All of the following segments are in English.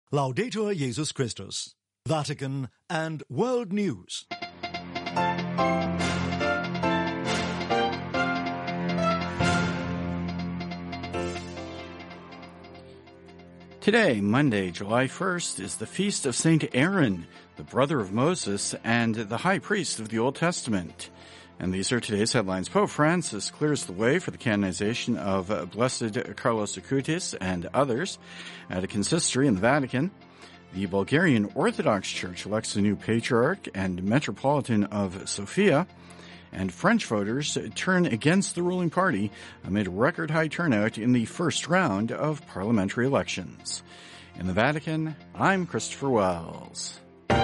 Laudetur Jesus Christus, Vatican and World News. Today, Monday, July 1st, is the feast of Saint Aaron, the brother of Moses and the high priest of the Old Testament. And these are today's headlines. Pope Francis clears the way for the canonization of Blessed Carlos Acutis and others at a consistory in the Vatican. The Bulgarian Orthodox Church elects a new patriarch and metropolitan of Sofia. And French voters turn against the ruling party amid record-high turnout in the first round of parliamentary elections. In the Vatican, I'm Christopher Wells.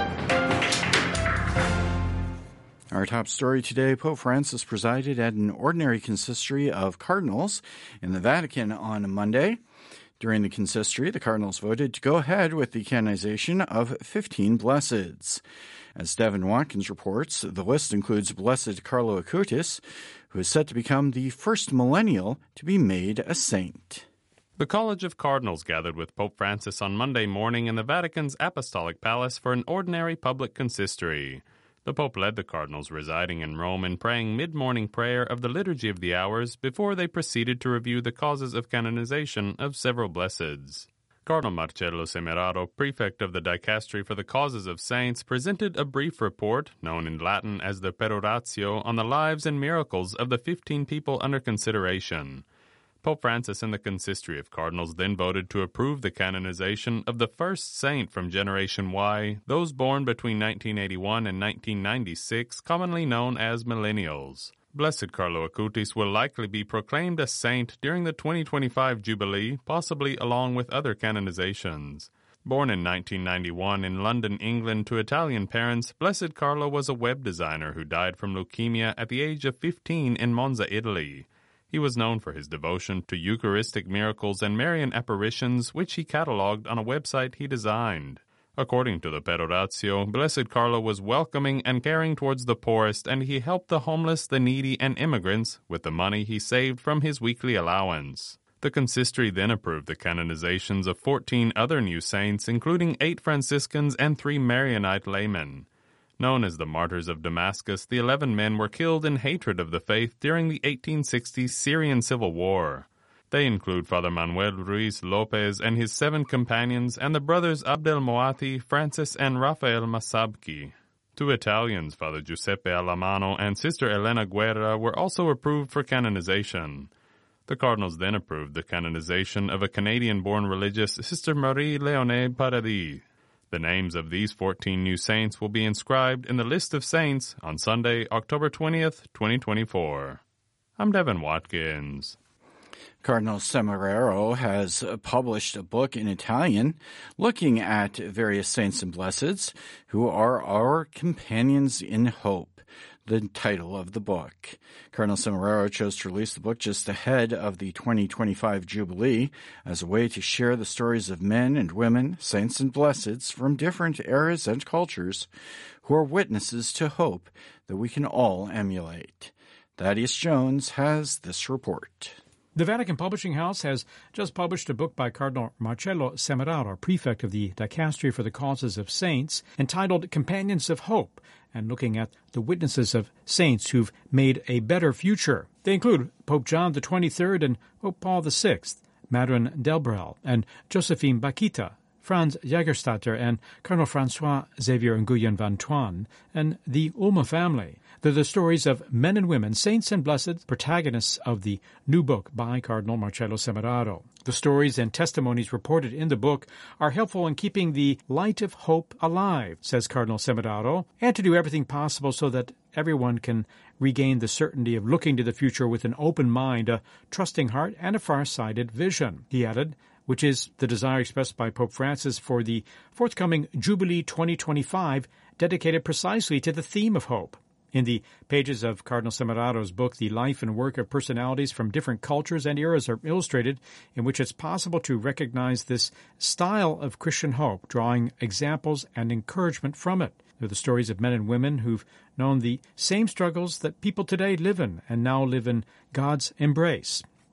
Our top story today, Pope Francis presided at an ordinary consistory of cardinals in the Vatican on Monday. During the consistory, the cardinals voted to go ahead with the canonization of 15 blesseds. As Devin Watkins reports, the list includes Blessed Carlo Acutis, who is set to become the first millennial to be made a saint. The College of Cardinals gathered with Pope Francis on Monday morning in the Vatican's Apostolic Palace for an ordinary public consistory. The Pope led the cardinals residing in Rome in praying mid-morning prayer of the Liturgy of the Hours before they proceeded to review the causes of canonization of several blesseds. Cardinal Marcello Semeraro, prefect of the Dicastery for the Causes of Saints, presented a brief report, known in Latin as the Peroratio, on the lives and miracles of the 15 people under consideration. Pope Francis and the Consistory of Cardinals then voted to approve the canonization of the first saint from Generation Y, those born between 1981 and 1996, commonly known as millennials. Blessed Carlo Acutis will likely be proclaimed a saint during the 2025 Jubilee, possibly along with other canonizations. Born in 1991 in London, England, to Italian parents, Blessed Carlo was a web designer who died from leukemia at the age of 15 in Monza, Italy. He was known for his devotion to Eucharistic miracles and Marian apparitions, which he catalogued on a website he designed. According to the Peroratio, Blessed Carlo was welcoming and caring towards the poorest, and he helped the homeless, the needy, and immigrants with the money he saved from his weekly allowance. The consistory then approved the canonizations of 14 other new saints, including 8 Franciscans and 3 Marianite laymen. Known as the Martyrs of Damascus, the 11 men were killed in hatred of the faith during the 1860s Syrian Civil War. They include Father Manuel Ruiz Lopez and his 7 companions, and the brothers Abdel Moati, Francis, and Rafael Masabki. 2 Italians, Father Giuseppe Alamano and Sister Elena Guerra, were also approved for canonization. The cardinals then approved the canonization of a Canadian-born religious, Sister Marie-Léonie Paradis. The names of these 14 new saints will be inscribed in the list of saints on Sunday, October 20th, 2024. I'm Devin Watkins. Cardinal Semeraro has published a book in Italian looking at various saints and blesseds who are our companions in hope, the title of the book. Cardinal Semeraro chose to release the book just ahead of the 2025 Jubilee as a way to share the stories of men and women, saints and blesseds from different eras and cultures who are witnesses to hope that we can all emulate. Thaddeus Jones has this report. The Vatican Publishing House has just published a book by Cardinal Marcello Semeraro, prefect of the Dicastery for the Causes of Saints, entitled Companions of Hope, and looking at the witnesses of saints who've made a better future. They include Pope John XXIII and Pope Paul VI, Madeleine Delbrel, and Josephine Bakhita, Franz Jägerstatter, and Cardinal Francois Xavier Nguyen Van Thuan, and the Ulma family. They're the stories of men and women, saints and blessed, protagonists of the new book by Cardinal Marcello Semeraro. The stories and testimonies reported in the book are helpful in keeping the light of hope alive, says Cardinal Semeraro, and to do everything possible so that everyone can regain the certainty of looking to the future with an open mind, a trusting heart, and a far-sighted vision. He added, which is the desire expressed by Pope Francis for the forthcoming Jubilee 2025, dedicated precisely to the theme of hope. In the pages of Cardinal Semeraro's book, the life and work of personalities from different cultures and eras are illustrated, in which it's possible to recognize this style of Christian hope, drawing examples and encouragement from it. They're the stories of men and women who've known the same struggles that people today live in and now live in God's embrace.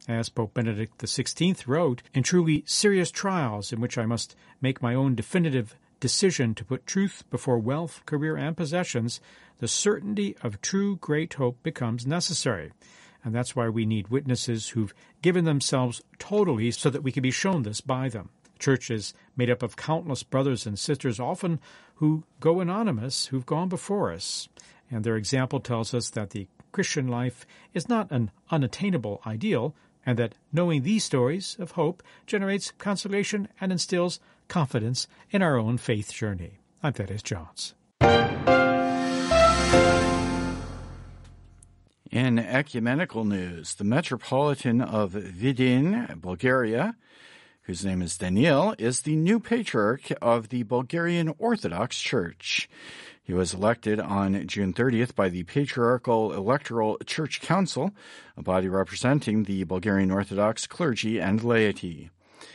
As Pope Benedict XVI wrote, in truly serious trials in which I must make my own definitive decision to put truth before wealth, career, and possessions, the certainty of true great hope becomes necessary. And that's why we need witnesses who've given themselves totally so that we can be shown this by them. The Church is made up of countless brothers and sisters, often who go anonymous, who've gone before us. And their example tells us that the Christian life is not an unattainable ideal, and that knowing these stories of hope generates consolation and instills confidence in our own faith journey. I'm Thaddeus Johns. In ecumenical news, the Metropolitan of Vidin, Bulgaria, whose name is Daniil, is the new Patriarch of the Bulgarian Orthodox Church. He was elected on June 30th by the Patriarchal Electoral Church Council, a body representing the Bulgarian Orthodox clergy and laity.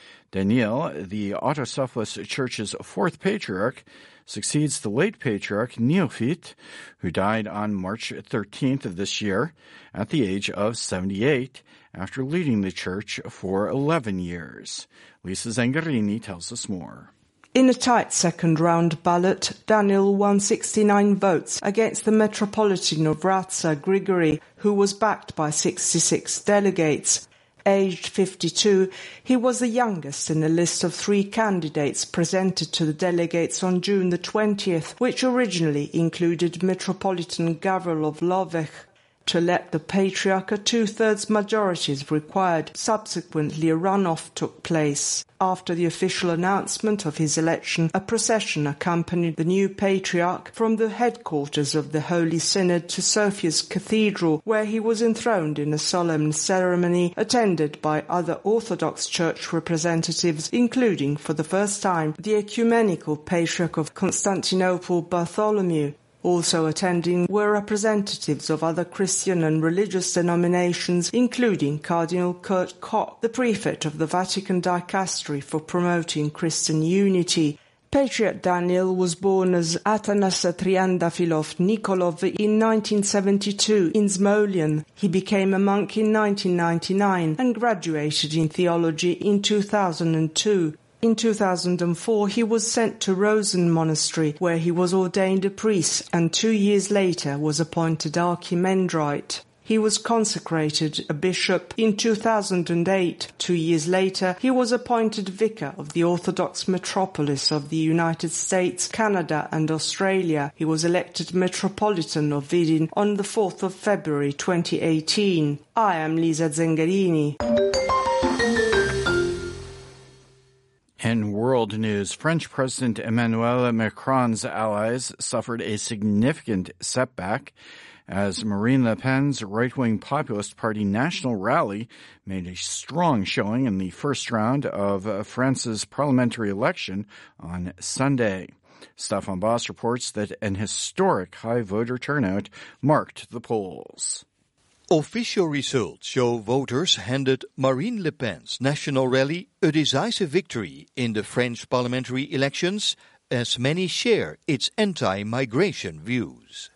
Daniil, the Autocephalous Church's fourth patriarch, succeeds the late patriarch Neophyte, who died on March 13th of this year at the age of 78 after leading the church for 11 years. Lisa Zangarini tells us more. In a tight second-round ballot, Daniil won 69 votes against the Metropolitan of Wraza, Grigory, who was backed by 66 delegates. Aged 52, he was the youngest in a list of 3 candidates presented to the delegates on June the 20th, which originally included Metropolitan Gavril of Lovech. To elect the Patriarch, a 2/3 majority is required. Subsequently, a runoff took place. After the official announcement of his election, a procession accompanied the new Patriarch from the headquarters of the Holy Synod to Sophia's Cathedral, where he was enthroned in a solemn ceremony attended by other Orthodox Church representatives, including, for the first time, the Ecumenical Patriarch of Constantinople, Bartholomew. Also attending were representatives of other Christian and religious denominations, including Cardinal Kurt Koch, the prefect of the Vatican Dicastery for Promoting Christian Unity. Patriarch Daniil was born as Atanas Triandafilov Nikolov in 1972 in Smolyan. He became a monk in 1999 and graduated in theology in 2002. In 2004, he was sent to Rosen Monastery, where he was ordained a priest, and 2 years later was appointed archimandrite. He was consecrated a bishop in 2008. 2 years later, he was appointed vicar of the Orthodox metropolis of the United States, Canada, and Australia. He was elected Metropolitan of Vidin on the 4th of February 2018. I am Lisa Zengarini. In world news, French President Emmanuel Macron's allies suffered a significant setback as Marine Le Pen's right-wing populist party National Rally made a strong showing in the first round of France's parliamentary election on Sunday. Stefan Boss reports that an historic high voter turnout marked the polls. Official results show voters handed Marine Le Pen's National Rally a decisive victory in the French parliamentary elections, as many share its anti-migration views.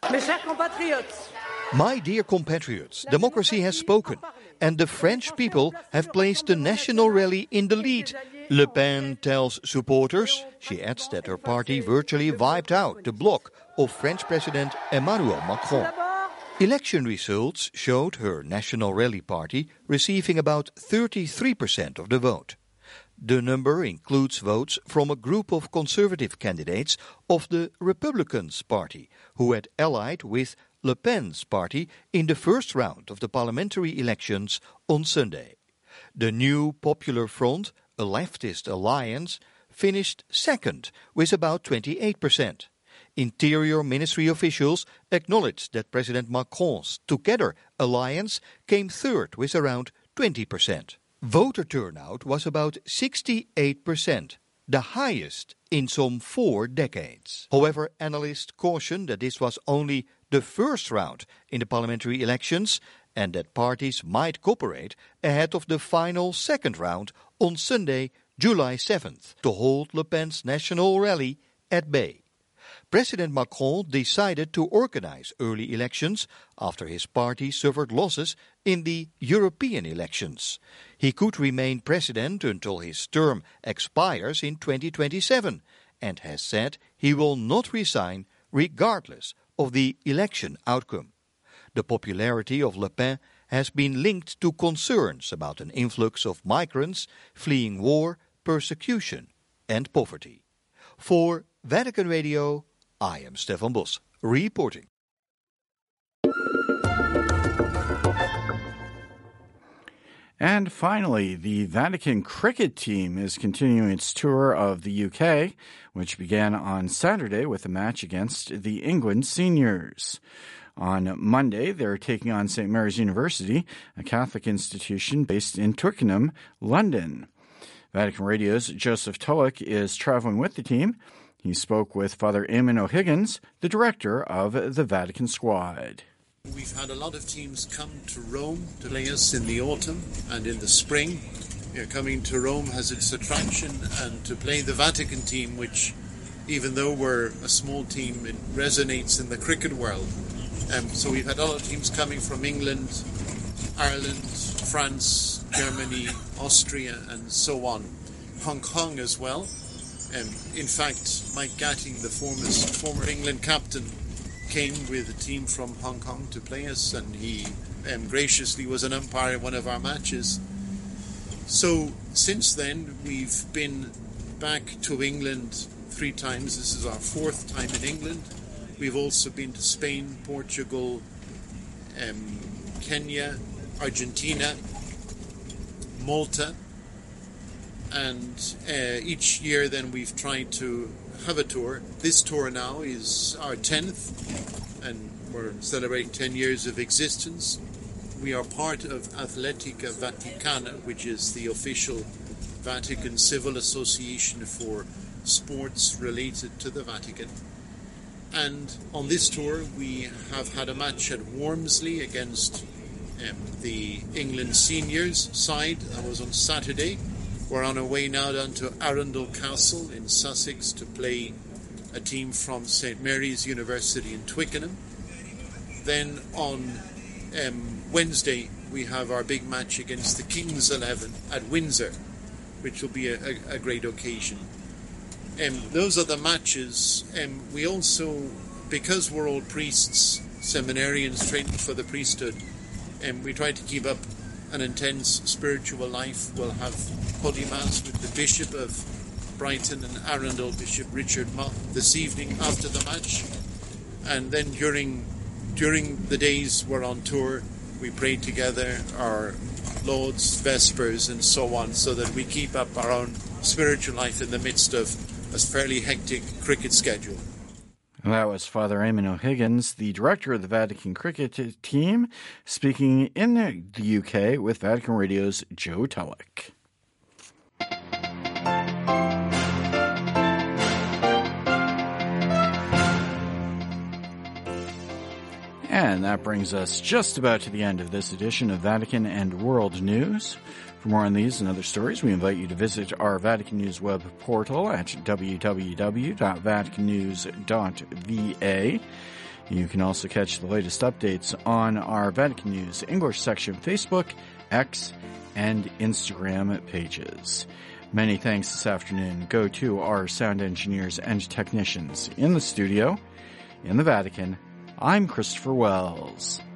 My dear compatriots, democracy has spoken, and the French people have placed the National Rally in the lead. Le Pen tells supporters. She adds that her party virtually wiped out the bloc of French President Emmanuel Macron. Election results showed her National Rally party receiving about 33% of the vote. The number includes votes from a group of conservative candidates of the Republicans Party, who had allied with Le Pen's party in the first round of the parliamentary elections on Sunday. The new Popular Front, a leftist alliance, finished second with about 28%. Interior Ministry officials acknowledged that President Macron's Together alliance came third with around 20%. Voter turnout was about 68%, the highest in some 4 decades. However, analysts caution that this was only the first round in the parliamentary elections and that parties might cooperate ahead of the final second round on Sunday, July 7th, to hold Le Pen's National Rally at bay. President Macron decided to organize early elections after his party suffered losses in the European elections. He could remain president until his term expires in 2027 and has said he will not resign regardless of the election outcome. The popularity of Le Pen has been linked to concerns about an influx of migrants fleeing war, persecution and poverty. For Vatican Radio, I am Stefan Bos, reporting. And finally, the Vatican cricket team is continuing its tour of the UK, which began on Saturday with a match against the England seniors. On Monday, they're taking on St. Mary's University, a Catholic institution based in Twickenham, London. Vatican Radio's Joseph Tulloch is traveling with the team. He spoke with Father Eamon O'Higgins, the director of the Vatican squad. We've had a lot of teams come to Rome to play us in the autumn and in the spring. Coming to Rome has its attraction, and to play the Vatican team, which, even though we're a small team, it resonates in the cricket world. So we've had a lot of teams coming from England, Ireland, France, Germany, Austria, and so on. Hong Kong as well. In fact, Mike Gatting, the former England captain, came with a team from Hong Kong to play us, and he graciously was an umpire in one of our matches. So since then, we've been back to England 3 times. This is our 4th time in England. We've also been to Spain, Portugal, Kenya, Argentina, Malta, and each year then we've tried to have a tour. This tour now is our 10th, and we're celebrating 10 years of existence. We are part of Atletica Vaticana, which is the official Vatican civil association for sports related to the Vatican. And on this tour we have had a match at Wormsley against the England seniors side. That was on Saturday. We're on our way now down to Arundel Castle in Sussex to play a team from St. Mary's University in Twickenham. Then on Wednesday we have our big match against the King's 11 at Windsor, which will be a great occasion. Those are the matches. We also, because we're all priests, seminarians training for the priesthood, we try to keep up an intense spiritual life. We'll have Holy Mass with the Bishop of Brighton and Arundel, Bishop Richard Mott, this evening after the match. And then during the days we're on tour, we pray together our Lauds, Vespers and so on, so that we keep up our own spiritual life in the midst of a fairly hectic cricket schedule. That was Father Eamon O'Higgins, the director of the Vatican cricket team, speaking in the UK with Vatican Radio's Joe Tulloch. And that brings us just about to the end of this edition of Vatican and World News. For more on these and other stories, we invite you to visit our Vatican News web portal at www.vaticannews.va. You can also catch the latest updates on our Vatican News English section Facebook, X, and Instagram pages. Many thanks this afternoon go to our sound engineers and technicians in the studio. In the Vatican, I'm Christopher Wells.